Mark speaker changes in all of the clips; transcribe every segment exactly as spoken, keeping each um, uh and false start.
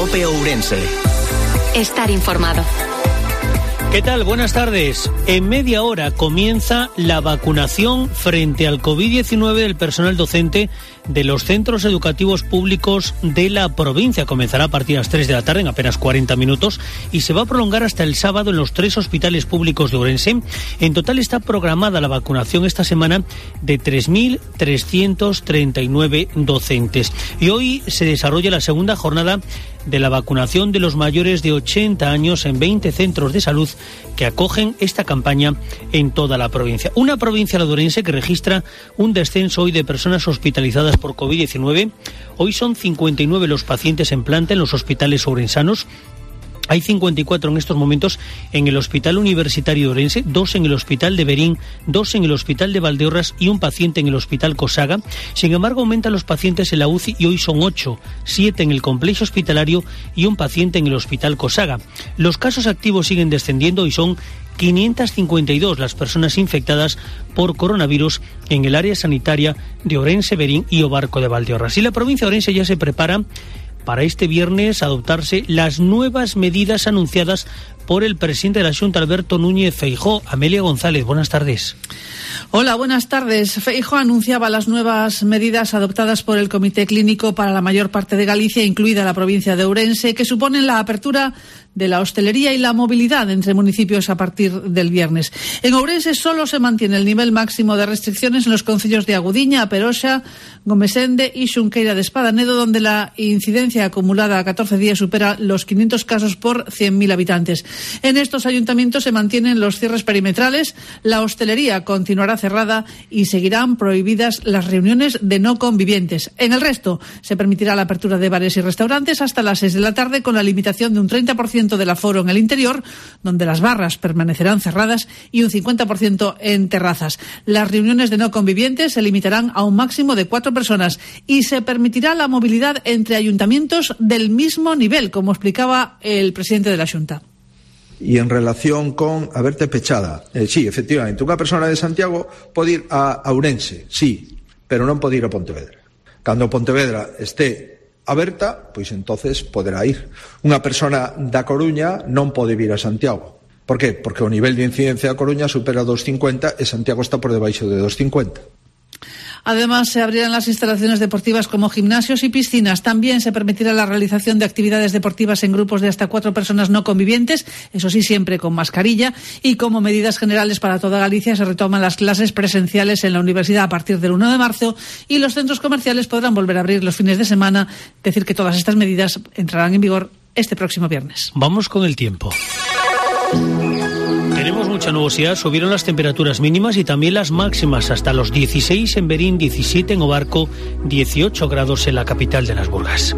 Speaker 1: COPE Ourense.
Speaker 2: Estar informado.
Speaker 3: ¿Qué tal? Buenas tardes. En media hora comienza la vacunación frente al covid diecinueve del personal docente de los centros educativos públicos de la provincia. Comenzará a partir de las tres de la tarde, en apenas cuarenta minutos, y se va a prolongar hasta el sábado en los tres hospitales públicos de Ourense. En total está programada la vacunación esta semana de tres mil trescientos treinta y nueve docentes. Y hoy se desarrolla la segunda jornada de la vacunación de los mayores de ochenta años en veinte centros de salud que acogen esta campaña en toda la provincia. Una provincia, la de Ourense, que registra un descenso hoy de personas hospitalizadas por covid diecinueve. Hoy son cincuenta y nueve los pacientes en planta en los hospitales ourensanos. Hay cincuenta y cuatro en estos momentos en el Hospital Universitario de Ourense, dos en el Hospital de Berín, dos en el Hospital de Valdeorras y un paciente en el Hospital Cosaga. Sin embargo, aumentan los pacientes en la U C I y hoy son ocho, siete en el complejo hospitalario y un paciente en el Hospital Cosaga. Los casos activos siguen descendiendo y son quinientas cincuenta y dos las personas infectadas por coronavirus en el área sanitaria de Ourense, Berín y Obarco de Valdeorras. Y la provincia de Ourense ya se prepara para este viernes adoptarse las nuevas medidas anunciadas por el presidente de la Xunta, Alberto Núñez Feijóo. Amelia González, buenas tardes.
Speaker 4: Hola, buenas tardes. Feijóo anunciaba las nuevas medidas adoptadas por el Comité Clínico para la mayor parte de Galicia, incluida la provincia de Ourense, que suponen la apertura de la hostelería y la movilidad entre municipios a partir del viernes. En Ourense solo se mantiene el nivel máximo de restricciones en los concellos de Agudiña, A Peroxa, Gomesende y Xunqueira de Espadanedo, donde la incidencia acumulada a catorce días supera los quinientos casos por cien mil habitantes. En estos ayuntamientos se mantienen los cierres perimetrales, la hostelería continuará cerrada y seguirán prohibidas las reuniones de no convivientes. En el resto se permitirá la apertura de bares y restaurantes hasta las seis de la tarde, con la limitación de un treinta por ciento del aforo en el interior, donde las barras permanecerán cerradas, y un cincuenta por ciento en terrazas. Las reuniones de no convivientes se limitarán a un máximo de cuatro personas y se permitirá la movilidad entre ayuntamientos del mismo nivel, como explicaba el presidente de la Xunta.
Speaker 5: Y en relación con a verte pechada, eh, sí, efectivamente, unha persona de Santiago pode ir a Ourense, sí, pero non pode ir a Pontevedra. Cando Pontevedra este aberta, pois entonces poderá ir. Unha persona da Coruña non pode vir a Santiago. Por qué? Porque o nivel de incidencia da Coruña supera dos cincuenta e Santiago está por debaixo de dos cincuenta.
Speaker 4: Además, se abrirán las instalaciones deportivas como gimnasios y piscinas. También se permitirá la realización de actividades deportivas en grupos de hasta cuatro personas no convivientes, eso sí, siempre con mascarilla. Y como medidas generales para toda Galicia, se retoman las clases presenciales en la universidad a partir del uno de marzo y los centros comerciales podrán volver a abrir los fines de semana. Es decir, que todas estas medidas entrarán en vigor este próximo viernes.
Speaker 3: Vamos con el tiempo. Tenemos mucha nubosidad, subieron las temperaturas mínimas y también las máximas, hasta los dieciséis en Berín, diecisiete en Obarco, dieciocho grados en la capital de las Burgas.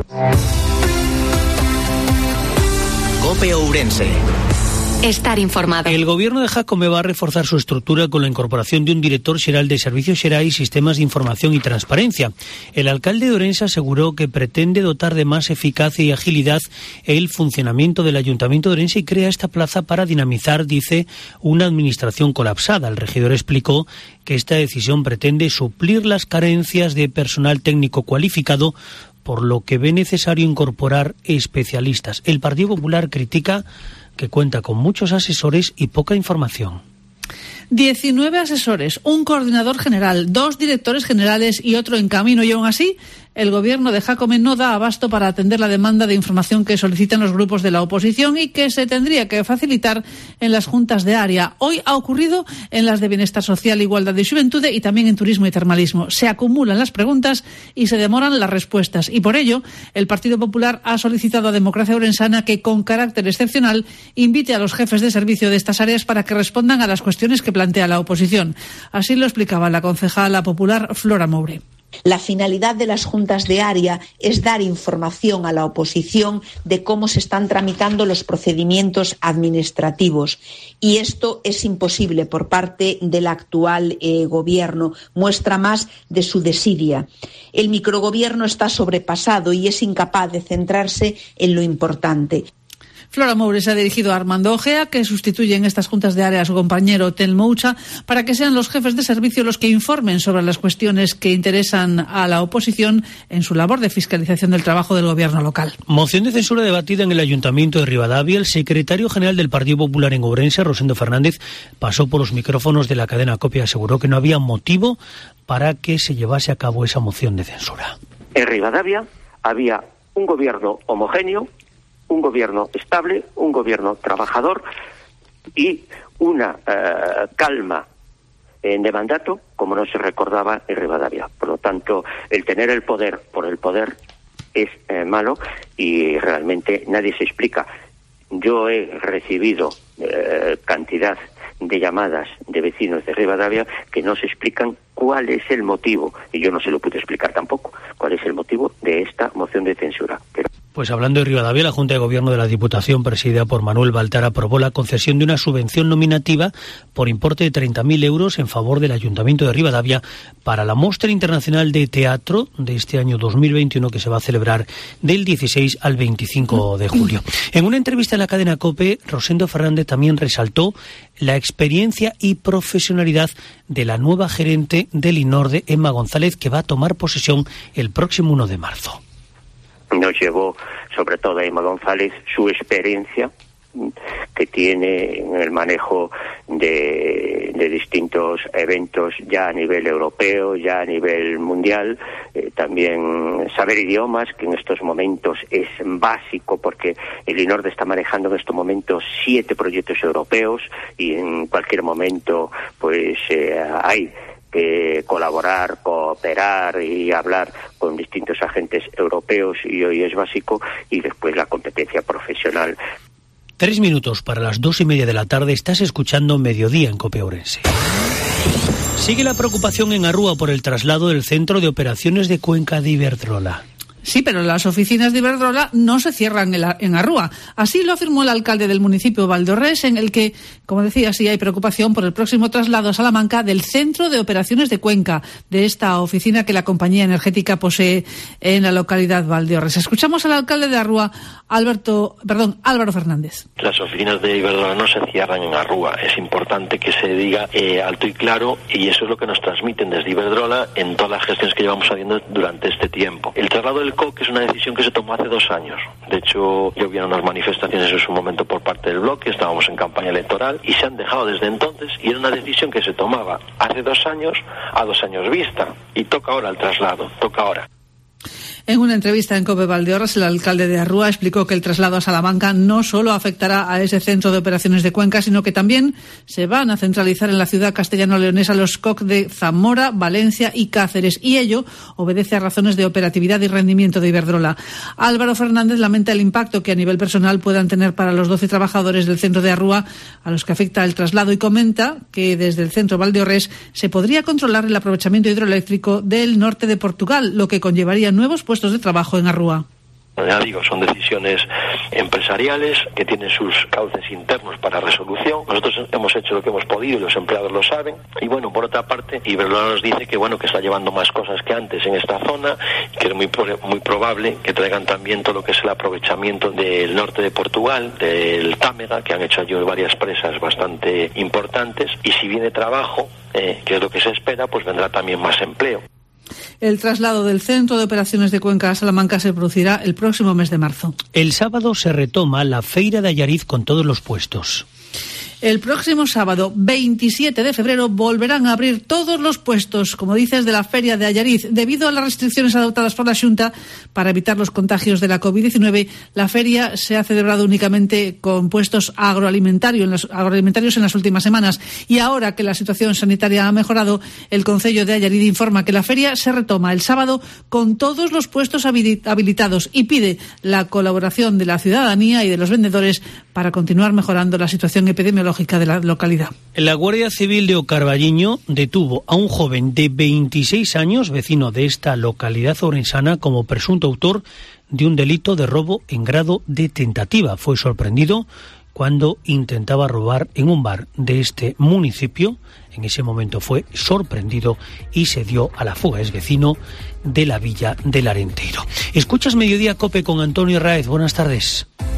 Speaker 1: COPE Ourense.
Speaker 2: Estar informado.
Speaker 3: El gobierno de Jácome va a reforzar su estructura con la incorporación de un director xeral de Servicios Xerais, Sistemas de Información y Transparencia. El alcalde de Ourense aseguró que pretende dotar de más eficacia y agilidad el funcionamiento del Ayuntamiento de Ourense y crea esta plaza para dinamizar, dice, una administración colapsada. El regidor explicó que esta decisión pretende suplir las carencias de personal técnico cualificado, por lo que ve necesario incorporar especialistas. El Partido Popular critica que cuenta con muchos asesores y poca información.
Speaker 4: diecinueve asesores, un coordinador general, dos directores generales y otro en camino, y aún así el gobierno de Jácome no da abasto para atender la demanda de información que solicitan los grupos de la oposición y que se tendría que facilitar en las juntas de área. Hoy ha ocurrido en las de Bienestar Social, Igualdad y Xuventude y también en Turismo y Termalismo. Se acumulan las preguntas y se demoran las respuestas, y por ello el Partido Popular ha solicitado a Democracia Ourensana que, con carácter excepcional, invite a los jefes de servicio de estas áreas para que respondan a las cuestiones que plantea la oposición. Así lo explicaba la concejala popular Flora Moure.
Speaker 6: La finalidad de las juntas de área es dar información a la oposición de cómo se están tramitando los procedimientos administrativos, y esto es imposible por parte del actual eh, gobierno, muestra más de su desidia. El microgobierno está sobrepasado y es incapaz de centrarse en lo importante.
Speaker 4: Flora Moure se ha dirigido a Armando Ojea, que sustituye en estas juntas de área a su compañero Telmo Ucha, para que sean los jefes de servicio los que informen sobre las cuestiones que interesan a la oposición en su labor de fiscalización del trabajo del gobierno local.
Speaker 3: Moción de censura debatida en el Ayuntamiento de Rivadavia. El secretario general del Partido Popular en Ourense, Rosendo Fernández, pasó por los micrófonos de la cadena COPE y aseguró que no había motivo para que se llevase a cabo esa moción de censura.
Speaker 7: En Rivadavia había un gobierno homogéneo, un gobierno estable, un gobierno trabajador y una uh, calma eh, de mandato como no se recordaba en Rivadavia. Por lo tanto, el tener el poder por el poder es eh, malo y realmente nadie se explica. Yo he recibido eh, cantidad de llamadas de vecinos de Rivadavia que no se explican cuál es el motivo, y yo no se lo pude explicar tampoco, cuál es el motivo de esta moción de censura. Pero...
Speaker 3: Pues hablando de Rivadavia, la Junta de Gobierno de la Diputación, presidida por Manuel Baltar, aprobó la concesión de una subvención nominativa por importe de treinta mil euros en favor del Ayuntamiento de Rivadavia para la Mostra Internacional de Teatro de este año dos mil veintiuno, que se va a celebrar del dieciséis al veinticinco de julio. En una entrevista en la cadena COPE, Rosendo Fernández también resaltó la experiencia y profesionalidad de la nueva gerente del INORDE, Emma González, que va a tomar posesión el próximo uno de marzo.
Speaker 7: Nos llevó, sobre todo a Emma González, su experiencia que tiene en el manejo de, de distintos eventos ya a nivel europeo, ya a nivel mundial, eh, también saber idiomas, que en estos momentos es básico porque el INORDE está manejando en estos momentos siete proyectos europeos y en cualquier momento pues eh, hay que colaborar, cooperar y hablar con distintos agentes europeos, y hoy es básico, y después la competencia profesional.
Speaker 3: Tres minutos para las dos y media de la tarde. Estás escuchando Mediodía en COPE Ourense. Sigue la preocupación en Arrúa por el traslado del Centro de Operaciones de Cuenca de Iberdrola.
Speaker 4: Sí, pero las oficinas de Iberdrola no se cierran en Arrúa. Así lo afirmó el alcalde del municipio, Valdeorres, en el que, como decía, sí hay preocupación por el próximo traslado a Salamanca del Centro de Operaciones de Cuenca, de esta oficina que la compañía energética posee en la localidad Valdeorres. Escuchamos al alcalde de Arrúa, Alberto, perdón, Álvaro Fernández.
Speaker 8: Las oficinas de Iberdrola no se cierran en Arrúa. Es importante que se diga eh, alto y claro, y eso es lo que nos transmiten desde Iberdrola en todas las gestiones que llevamos haciendo durante este tiempo. El traslado del C O C es una decisión que se tomó hace dos años. De hecho, ya hubieron unas manifestaciones en su momento por parte del bloque, estábamos en campaña electoral y se han dejado desde entonces, y era una decisión que se tomaba hace dos años a dos años vista, y toca ahora el traslado, toca ahora.
Speaker 4: En una entrevista en COPE Valdeorras, el alcalde de Arrúa explicó que el traslado a Salamanca no solo afectará a ese centro de operaciones de Cuenca, sino que también se van a centralizar en la ciudad castellano-leonesa los C O C de Zamora, Valencia y Cáceres, y ello obedece a razones de operatividad y rendimiento de Iberdrola. Álvaro Fernández lamenta el impacto que a nivel personal puedan tener para los doce trabajadores del centro de Arrúa a los que afecta el traslado, y comenta que desde el centro Valdeorres se podría controlar el aprovechamiento hidroeléctrico del norte de Portugal, lo que conllevaría nuevos puestos de trabajo en Arrúa.
Speaker 8: Ya digo, son decisiones empresariales que tienen sus cauces internos para resolución. Nosotros hemos hecho lo que hemos podido y los empleados lo saben. Y bueno, por otra parte, Iberdrola nos dice que bueno, que está llevando más cosas que antes en esta zona, que es muy muy probable que traigan también todo lo que es el aprovechamiento del norte de Portugal, del Támega, que han hecho allí varias presas bastante importantes. Y si viene trabajo, eh, que es lo que se espera, pues vendrá también más empleo.
Speaker 4: El traslado del Centro de Operaciones de Cuenca a Salamanca se producirá el próximo mes de marzo.
Speaker 3: El sábado se retoma la Feira de Allariz con todos los puestos.
Speaker 4: El próximo sábado, veintisiete de febrero, volverán a abrir todos los puestos, como dices, de la Feria de Allariz. Debido a las restricciones adoptadas por la Xunta para evitar los contagios de la covid diecinueve, la feria se ha celebrado únicamente con puestos agroalimentarios en las, agroalimentarios en las últimas semanas. Y ahora que la situación sanitaria ha mejorado, el Concello de Allariz informa que la feria se retoma el sábado con todos los puestos habilitados y pide la colaboración de la ciudadanía y de los vendedores para continuar mejorando la situación epidemiológica de la localidad.
Speaker 3: La Guardia Civil de Ocarballiño detuvo a un joven de veintiséis años, vecino de esta localidad orensana, como presunto autor de un delito de robo en grado de tentativa. Fue sorprendido cuando intentaba robar en un bar de este municipio. En ese momento fue sorprendido y se dio a la fuga. Es vecino de la villa del Arenteiro. Escuchas Mediodía COPE con Antonio Raez. Buenas tardes.